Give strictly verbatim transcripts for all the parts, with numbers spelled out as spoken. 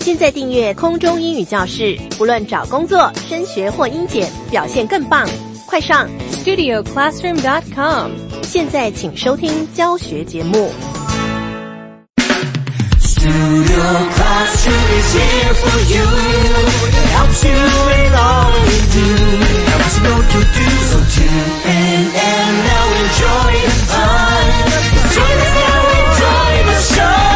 现在订阅空中英语教室，不论找工作、升学或英检，表现更棒。快上 studio classroom dot com， 现在请收听教学节目。 Studio Classroom is here for you. It helps you in all you do. Helps you know what to do. So tune in and now enjoy the fun. Join us now, enjoy the show.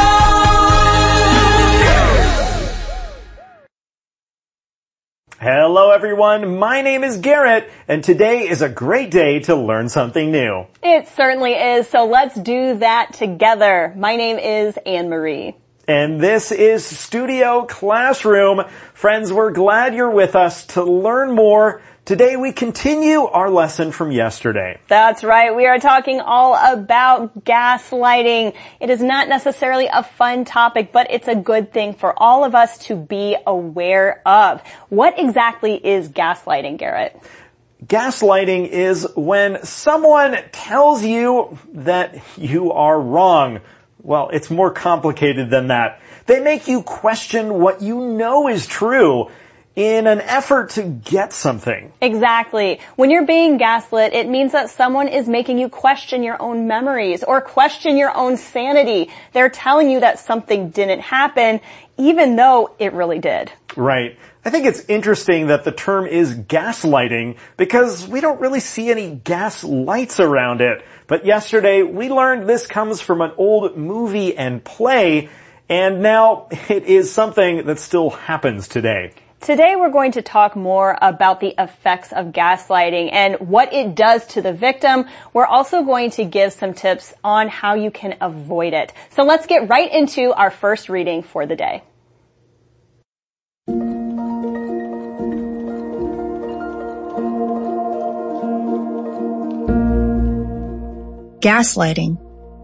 Hello everyone, my name is Garrett, and today is a great day to learn something new. It certainly is, so let's do that together. My name is Anne-Marie. And this is Studio Classroom. Friends, we're glad you're with us to learn more. Today we continue our lesson from yesterday. That's right. We are talking all about gaslighting. It is not necessarily a fun topic, but it's a good thing for all of us to be aware of. What exactly is gaslighting, Garrett? Gaslighting is when someone tells you that you are wrong. Well, it's more complicated than that. They make you question what you know is true in an effort to get something. Exactly. When you're being gaslit, it means that someone is making you question your own memories or question your own sanity. They're telling you that something didn't happen, even though it really did. Right. I think it's interesting that the term is gaslighting because we don't really see any gas lights around it. But yesterday we learned this comes from an old movie and play, and now it is something that still happens today. Today we're going to talk more about the effects of gaslighting and what it does to the victim. We're also going to give some tips on how you can avoid it. So let's get right into our first reading for the day. Gaslighting.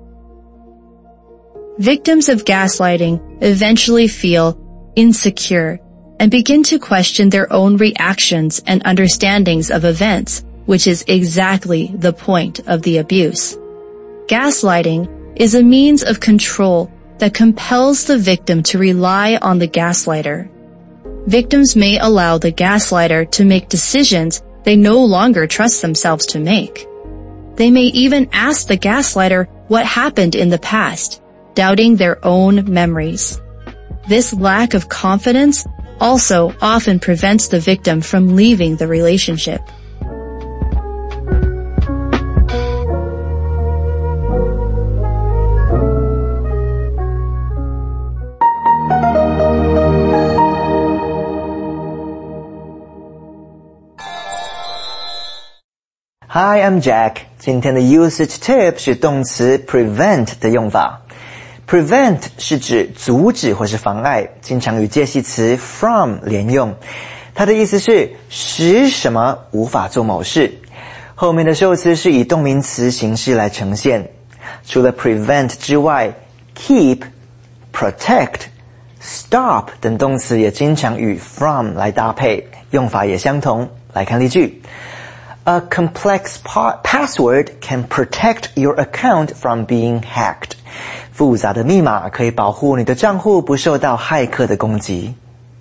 Victims of gaslighting eventually feel insecure and begin to question their own reactions and understandings of events, which is exactly the point of the abuse. Gaslighting is a means of control that compels the victim to rely on the gaslighter. Victims may allow the gaslighter to make decisions they no longer trust themselves to make. They may even ask the gaslighter what happened in the past, doubting their own memories. This lack of confidence also often prevents the victim from leaving the relationship. Hi, I'm Jack. 今天的 usage tip 是动词 prevent 的用法。Prevent 是指阻止或是妨碍，经常与介系词 from 连用。它的意思是使什么无法做某事。后面的受词是以动名词形式来呈现。除了 prevent 之外 keep, protect, stop 等动词也经常与 from 来搭配，用法也相同。来看例句。A complex password can protect your account from being hacked. 复杂的密码可以保护你的账户不受到骇客的攻击。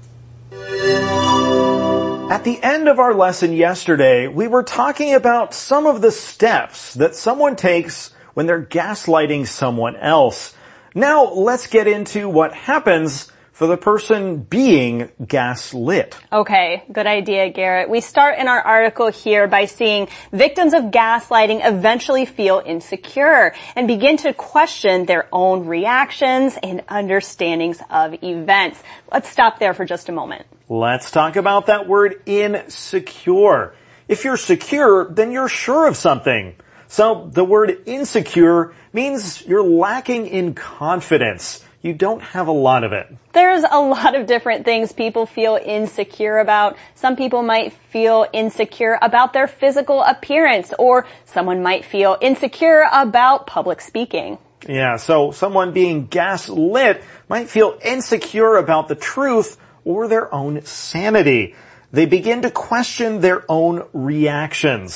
At the end of our lesson yesterday, we were talking about some of the steps that someone takes when they're gaslighting someone else. Now let's get into what happens for the person being gaslit. Okay, good idea, Garrett. We start in our article here by seeing victims of gaslighting eventually feel insecure and begin to question their own reactions and understandings of events. Let's stop there for just a moment. Let's talk about that word insecure. If you're secure, then you're sure of something. So the word insecure means you're lacking in confidence. You don't have a lot of it. There's a lot of different things people feel insecure about. Some people might feel insecure about their physical appearance, or someone might feel insecure about public speaking. Yeah, so someone being gaslit might feel insecure about the truth or their own sanity. They begin to question their own reactions.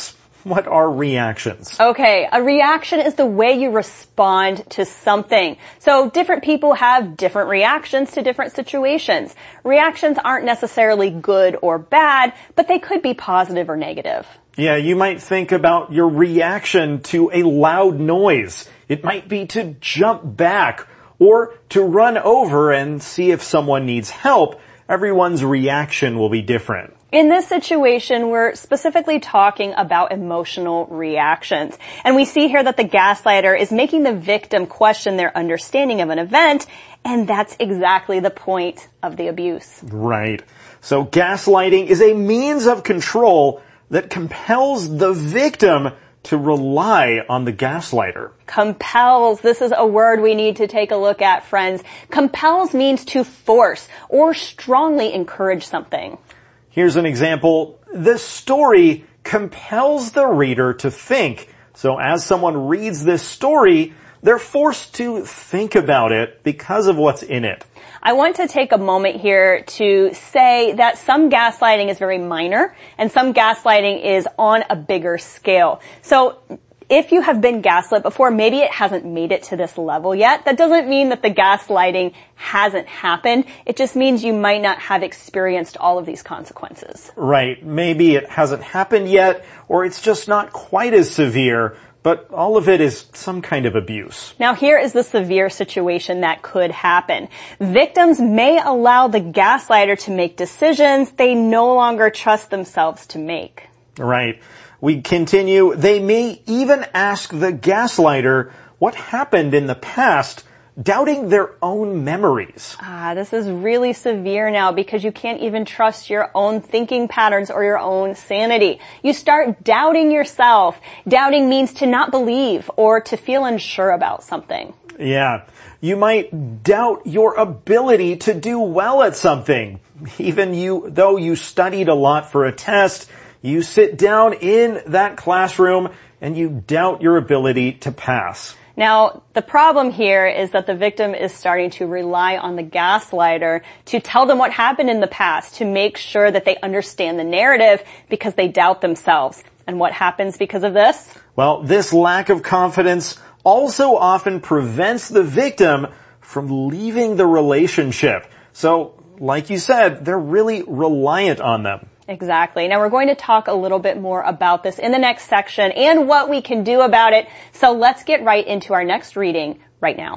what are reactions? Okay, a reaction is the way you respond to something. So different people have different reactions to different situations. Reactions aren't necessarily good or bad, but they could be positive or negative. Yeah, you might think about your reaction to a loud noise. It might be to jump back or to run over and see if someone needs help. Everyone's reaction will be different. In this situation, we're specifically talking about emotional reactions. And we see here that the gaslighter is making the victim question their understanding of an event, and that's exactly the point of the abuse. Right. So gaslighting is a means of control that compels the victim to rely on the gaslighter. Compels. This is a word we need to take a look at, friends. Compels means to force or strongly encourage something. Here's an example. The story compels the reader to think. So as someone reads this story, they're forced to think about it because of what's in it. I want to take a moment here to say that some gaslighting is very minor and some gaslighting is on a bigger scale. So if you have been gaslit before, maybe it hasn't made it to this level yet. That doesn't mean that the gaslighting hasn't happened. It just means you might not have experienced all of these consequences. Right. Maybe it hasn't happened yet, or it's just not quite as severe, but all of it is some kind of abuse. Now here is the severe situation that could happen. Victims may allow the gaslighter to make decisions they no longer trust themselves to make. Right. We continue. They may even ask the gaslighter what happened in the past, doubting their own memories. Ah, this is really severe now because you can't even trust your own thinking patterns or your own sanity. You start doubting yourself. Doubting means to not believe or to feel unsure about something. Yeah. You might doubt your ability to do well at something. Even you, though you studied a lot for a test, you sit down in that classroom and you doubt your ability to pass. Now, the problem here is that the victim is starting to rely on the gaslighter to tell them what happened in the past, to make sure that they understand the narrative because they doubt themselves. And what happens because of this? Well, this lack of confidence also often prevents the victim from leaving the relationship. So, like you said, they're really reliant on them. Exactly. Now we're going to talk a little bit more about this in the next section and what we can do about it. So let's get right into our next reading right now.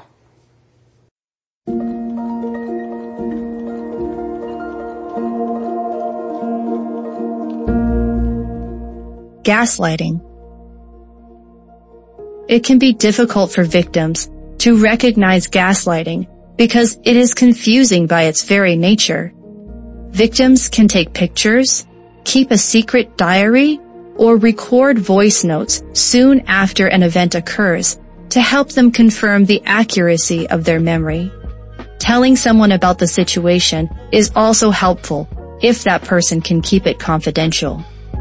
Gaslighting. It can be difficult for victims to recognize gaslighting because it is confusing by its very nature. Victims can take pictures, keep a secret diary, or record voice notes soon after an event occurs to help them confirm the accuracy of their memory. Telling someone about the situation is also helpful if that person can keep it confidential.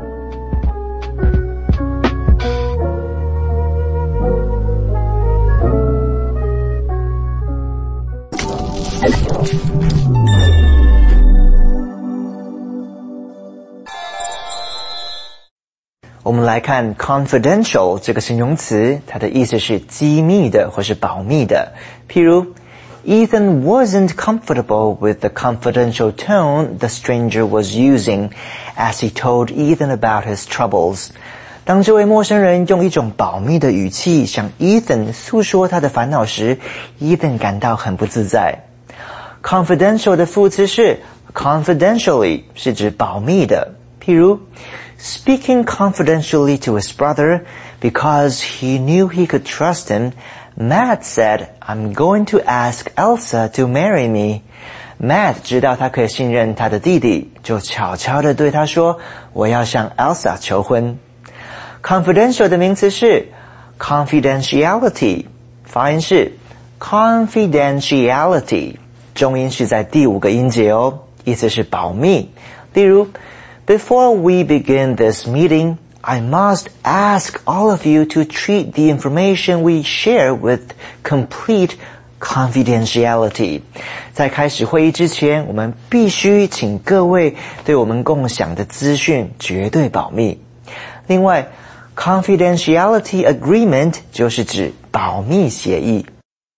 我们来看 confidential 这个形容词，它的意思是机密的或是保密的。譬如 Ethan wasn't comfortable with the confidential tone the stranger was using as he told Ethan about his troubles. 当这位陌生人用一种保密的语气向 Ethan 诉说他的烦恼时， Ethan 感到很不自在。confidential 的副词是 confidentially， 是指保密的。譬如Speaking confidentially to his brother because he knew he could trust him, Matt said, I'm going to ask Elsa to marry me. Matt 知道他可以信任他的弟弟，就悄悄地对他说，我要向 Elsa 求婚。Confidential 的名词是 confidentiality， 发音是 confidentiality， 重音是在第五个音节哦，意思是保密。例如Before we begin this meeting, I must ask all of you to treat the information we share with complete confidentiality. 在开始会议之前，我们必须请各位对我们共享的资讯绝对保密。另外 Confidentiality agreement 就是指保密协议。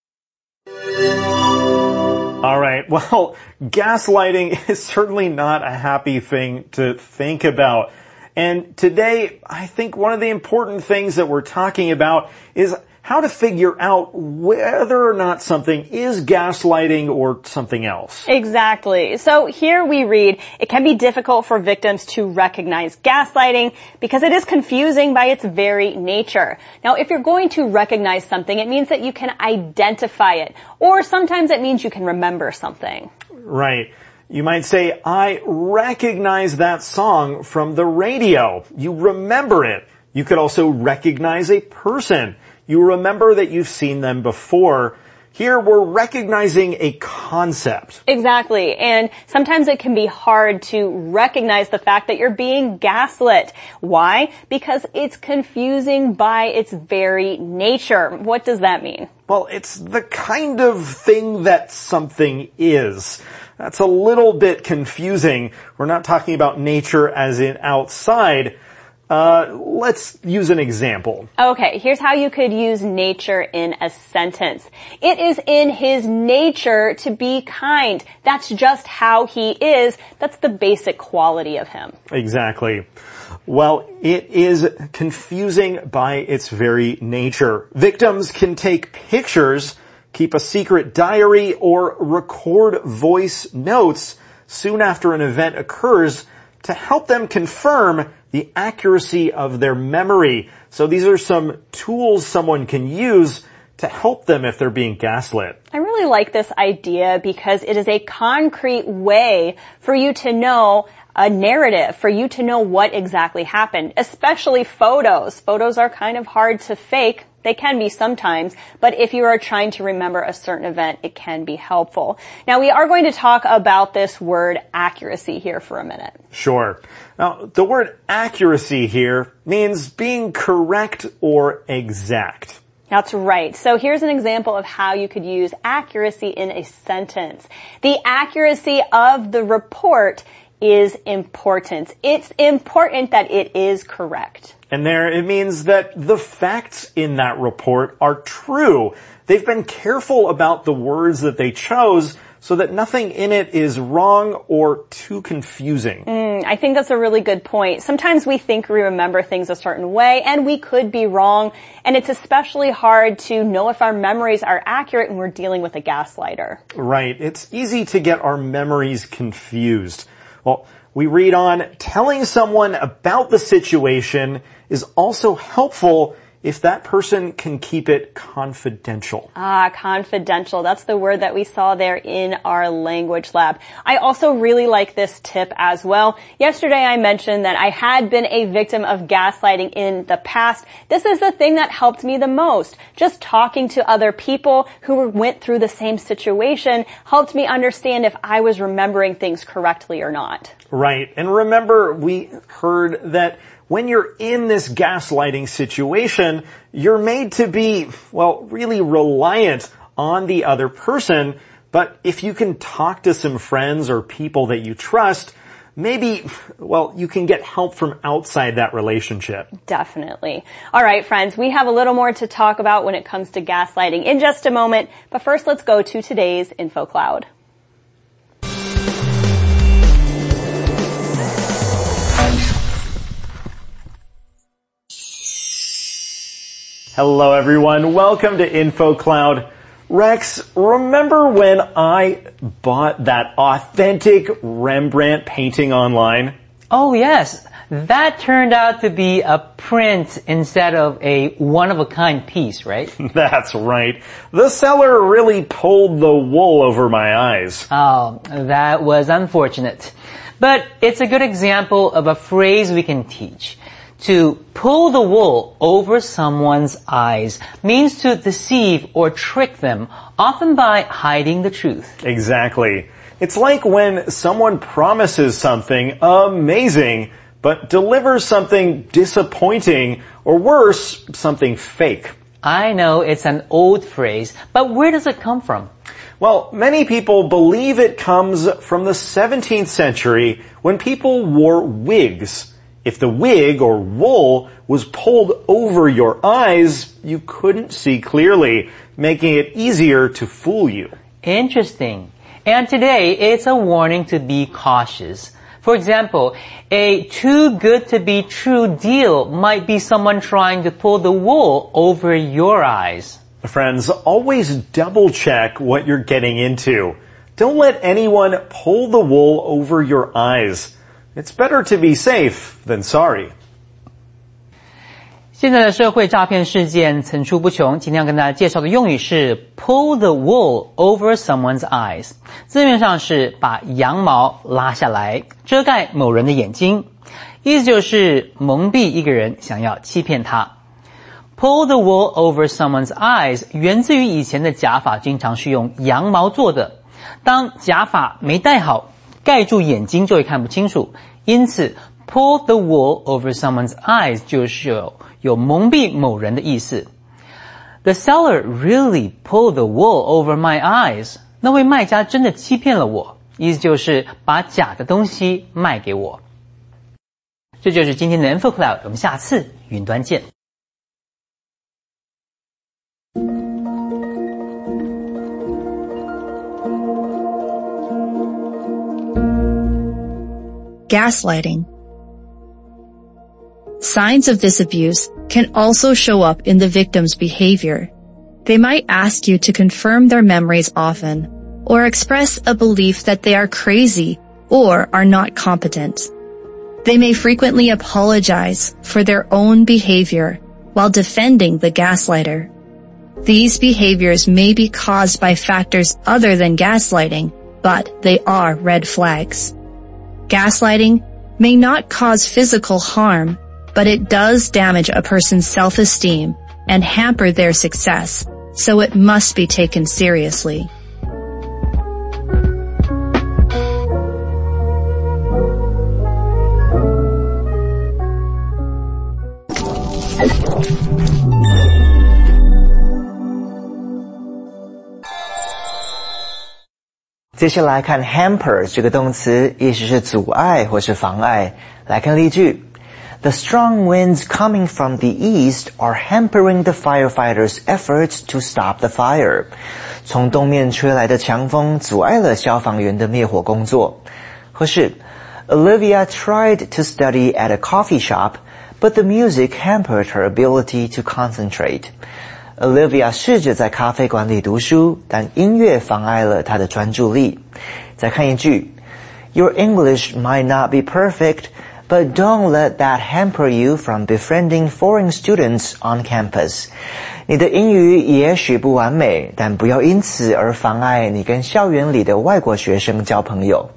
All right, well, gaslighting is certainly not a happy thing to think about. And today, I think one of the important things that we're talking about is how to figure out whether or not something is gaslighting or something else. Exactly. So here we read, it can be difficult for victims to recognize gaslighting because it is confusing by its very nature. Now, if you're going to recognize something, it means that you can identify it, or sometimes it means you can remember something. Right. You might say, I recognize that song from the radio. You remember it. You could also recognize a person. You remember that you've seen them before. Here we're recognizing a concept. Exactly. And sometimes it can be hard to recognize the fact that you're being gaslit. Why? Because it's confusing by its very nature. What does that mean? Well, it's the kind of thing that something is. That's a little bit confusing. We're not talking about nature as in outside. Uh, let's use an example. Okay, here's how you could use nature in a sentence. It is in his nature to be kind. That's just how he is. That's the basic quality of him. Exactly. Well, it is confusing by its very nature. Victims can take pictures, keep a secret diary, or record voice notes soon after an event occurs to help them confirm the accuracy of their memory. So these are some tools someone can use to help them if they're being gaslit. I really like this idea because it is a concrete way for you to know a narrative, for you to know what exactly happened, especially photos. Photos are kind of hard to fake. They can be sometimes, but if you are trying to remember a certain event, it can be helpful. Now, we are going to talk about this word accuracy here for a minute. Sure. Now, the word accuracy here means being correct or exact. That's right. So here's an example of how you could use accuracy in a sentence. The accuracy of the report is important. It's important that it is correct. And there it means that the facts in that report are true. They've been careful about the words that they chose so that nothing in it is wrong or too confusing. Mm, I think that's a really good point. Sometimes we think we remember things a certain way, and we could be wrong. And it's especially hard to know if our memories are accurate when we're dealing with a gaslighter. Right. It's easy to get our memories confused. Well, we read on, telling someone about the situation is also helpful if that person can keep it confidential. Ah, confidential. That's the word that we saw there in our language lab. I also really like this tip as well. Yesterday I mentioned that I had been a victim of gaslighting in the past. This is the thing that helped me the most. Just talking to other people who went through the same situation helped me understand if I was remembering things correctly or not. Right. And remember, we heard that when you're in this gaslighting situation, you're made to be, well, really reliant on the other person. But if you can talk to some friends or people that you trust, maybe, well, you can get help from outside that relationship. Definitely. All right, friends, we have a little more to talk about when it comes to gaslighting in just a moment. But first, let's go to today's InfoCloud. Hello everyone, welcome to InfoCloud. Rex, remember when I bought that authentic Rembrandt painting online? Oh yes, that turned out to be a print instead of a one-of-a-kind piece, right? That's right. The seller really pulled the wool over my eyes. Oh, that was unfortunate. But it's a good example of a phrase we can teach. To pull the wool over someone's eyes means to deceive or trick them, often by hiding the truth. Exactly. It's like when someone promises something amazing, but delivers something disappointing, or worse, something fake. I know it's an old phrase, but where does it come from? Well, many people believe it comes from the seventeenth century when people wore wigs. If the wig or wool was pulled over your eyes, you couldn't see clearly, making it easier to fool you. Interesting. And today, it's a warning to be cautious. For example, a too good to be true deal might be someone trying to pull the wool over your eyes. Friends, always double check what you're getting into. Don't let anyone pull the wool over your eyes. It's better to be safe than sorry. 现在的社会诈骗事件层出不穷，今天要跟大家介绍的用语是 pull the wool over someone's eyes。字面上是把羊毛拉下来，遮盖某人的眼睛，意思就是蒙蔽一个人，想要欺骗他。Pull the wool over someone's eyes 源自于以前的假发经常是用羊毛做的，当假发没戴好，盖住眼睛就会看不清楚，因此 pull the wool over someone's eyes 就是有有蒙蔽某人的意思。The seller really pulled the wool over my eyes. 那位卖家真的欺骗了我，意思就是把假的东西卖给我。这就是今天的 InfoCloud， 我们下次云端见。 Gaslighting. Signs of this abuse can also show up in the victim's behavior. They might ask you to confirm their memories often, or express a belief that they are crazy or are not competent. They may frequently apologize for their own behavior while defending the gaslighter. These behaviors may be caused by factors other than gaslighting, but they are red flags. Gaslighting may not cause physical harm, but it does damage a person's self-esteem and hamper their success, so it must be taken seriously. "接下来看 hamper 这个动词，意思是阻碍或是妨碍。来看例句。The strong winds coming from the east are hampering the firefighters' efforts to stop the fire. 从东面吹来的强风阻碍了消防员的灭火工作。或是 Olivia tried to study at a coffee shop, but the music hampered her ability to concentrate. Olivia 试着在咖啡馆里读书，但音乐妨碍了她的专注力。再看一句 Your English might not be perfect, but don't let that hamper you from befriending foreign students on campus. 你的英语也许不完美，但不要因此而妨碍你跟校园里的外国学生交朋友。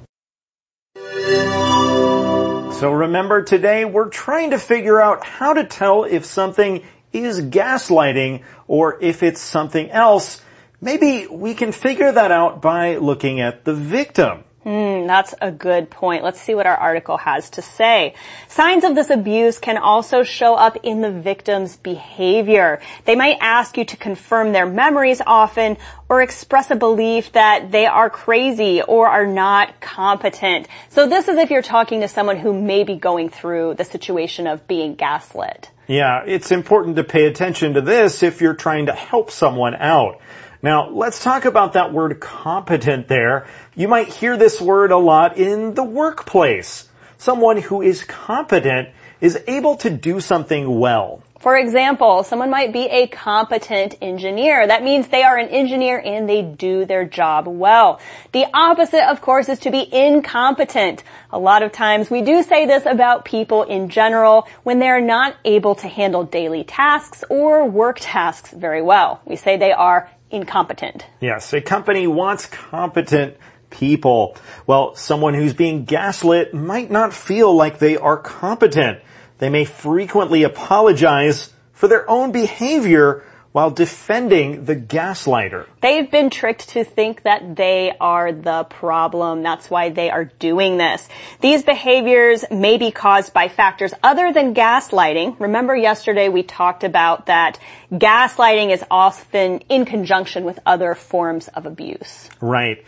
So remember, today we're trying to figure out how to tell if something is gaslighting or if it's something else. Maybe we can figure that out by looking at the victim. Hmm, that's a good point. Let's see what our article has to say. Signs of this abuse can also show up in the victim's behavior. They might ask you to confirm their memories often or express a belief that they are crazy or are not competent. So this is if you're talking to someone who may be going through the situation of being gaslit. Yeah, it's important to pay attention to this if you're trying to help someone out. Now, let's talk about that word competent there. You might hear this word a lot in the workplace. Someone who is competent is able to do something well. For example, someone might be a competent engineer. That means they are an engineer and they do their job well. The opposite, of course, is to be incompetent. A lot of times we do say this about people in general when they're not able to handle daily tasks or work tasks very well. We say they are incompetent. Yes, a company wants competent people. Well, someone who's being gaslit might not feel like they are competent. They may frequently apologize for their own behavior while defending the gaslighter. They've been tricked to think that they are the problem. That's why they are doing this. These behaviors may be caused by factors other than gaslighting. Remember yesterday we talked about that gaslighting is often in conjunction with other forms of abuse. Right.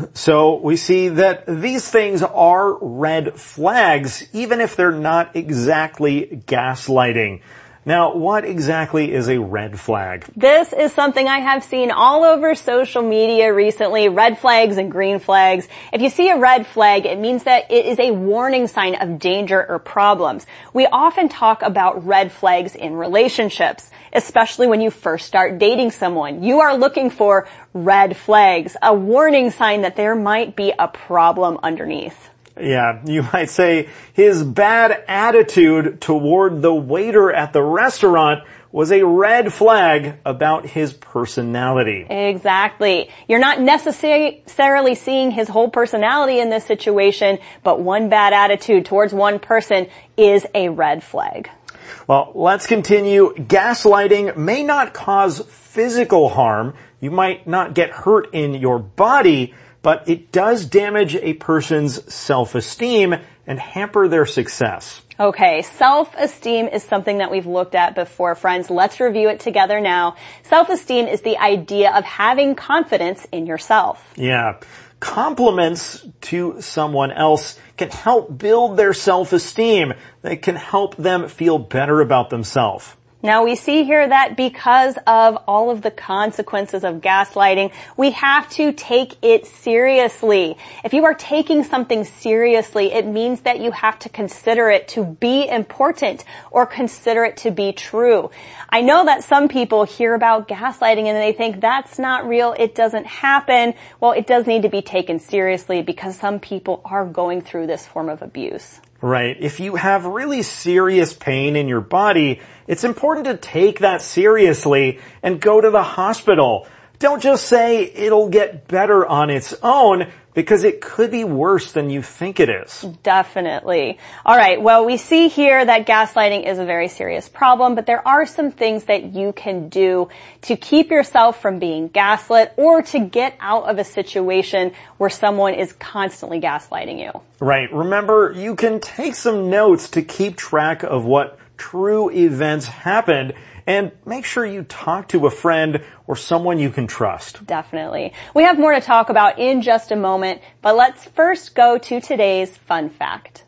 So we see that these things are red flags, even if they're not exactly gaslighting. Now, what exactly is a red flag? This is something I have seen all over social media recently, red flags and green flags. If you see a red flag, it means that it is a warning sign of danger or problems. We often talk about red flags in relationships, especially when you first start dating someone. You are looking for red flags, a warning sign that there might be a problem underneath. Yeah, you might say his bad attitude toward the waiter at the restaurant was a red flag about his personality. Exactly. You're not necessarily seeing his whole personality in this situation, but one bad attitude towards one person is a red flag. Well, let's continue. Gaslighting may not cause physical harm. You might not get hurt in your body, but it does damage a person's self-esteem and hamper their success. Okay, self-esteem is something that we've looked at before, friends. Let's review it together now. Self-esteem is the idea of having confidence in yourself. Yeah. Compliments to someone else can help build their self-esteem. They can help them feel better about themselves. Now we see here that because of all of the consequences of gaslighting, we have to take it seriously. If you are taking something seriously, it means that you have to consider it to be important or consider it to be true. I know that some people hear about gaslighting and they think that's not real, it doesn't happen. Well, it does need to be taken seriously because some people are going through this form of abuse. Right. If you have really serious pain in your body, it's important to take that seriously and go to the hospital. Don't just say it'll get better on its own, because it could be worse than you think it is. Definitely. All right. Well, we see here that gaslighting is a very serious problem, but there are some things that you can do to keep yourself from being gaslit or to get out of a situation where someone is constantly gaslighting you. Right. Remember, you can take some notes to keep track of what true events happened, and make sure you talk to a friend or someone you can trust. Definitely. We have more to talk about in just a moment, but let's first go to today's fun fact.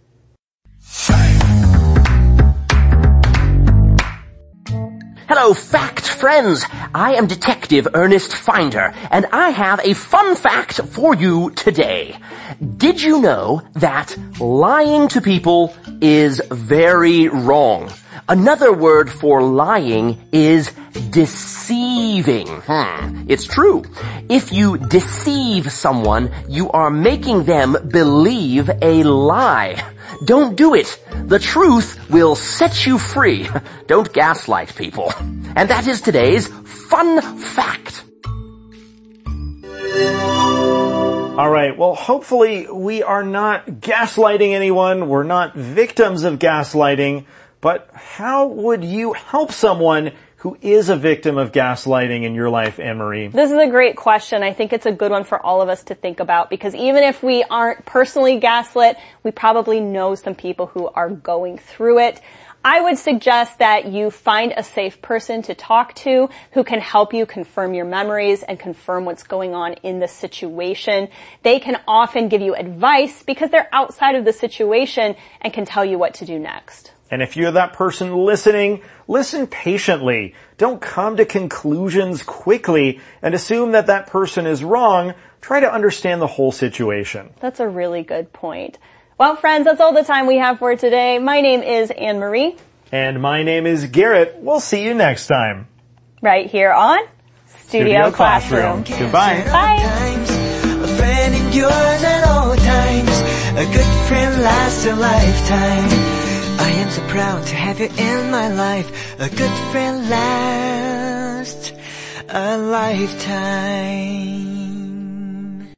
Hello, fact friends. I am Detective Ernest Finder, and I have a fun fact for you today. Did you know that lying to people is very wrong? Another word for lying is deceiving. Hmm. It's true. If you deceive someone, you are making them believe a lie. Don't do it. The truth will set you free. Don't gaslight people. And that is today's fun fact. All right. Well, hopefully we are not gaslighting anyone. We're not victims of gaslighting. But how would you help someone who is a victim of gaslighting in your life, Anne-Marie? This is a great question. I think it's a good one for all of us to think about, because even if we aren't personally gaslit, we probably know some people who are going through it. I would suggest that you find a safe person to talk to who can help you confirm your memories and confirm what's going on in the situation. They can often give you advice because they're outside of the situation and can tell you what to do next. And if you're that person listening, listen patiently. Don't come to conclusions quickly and assume that that person is wrong. Try to understand the whole situation. That's a really good point. Well, friends, that's all the time we have for today. My name is Anne-Marie. And my name is Garrett. We'll see you next time. Right here on Studio, Studio Classroom. Classroom. Goodbye. Bye. A friend endures at all times. A good friend lasts a lifetime. I am so proud to have you in my life. A good friend lasts a lifetime.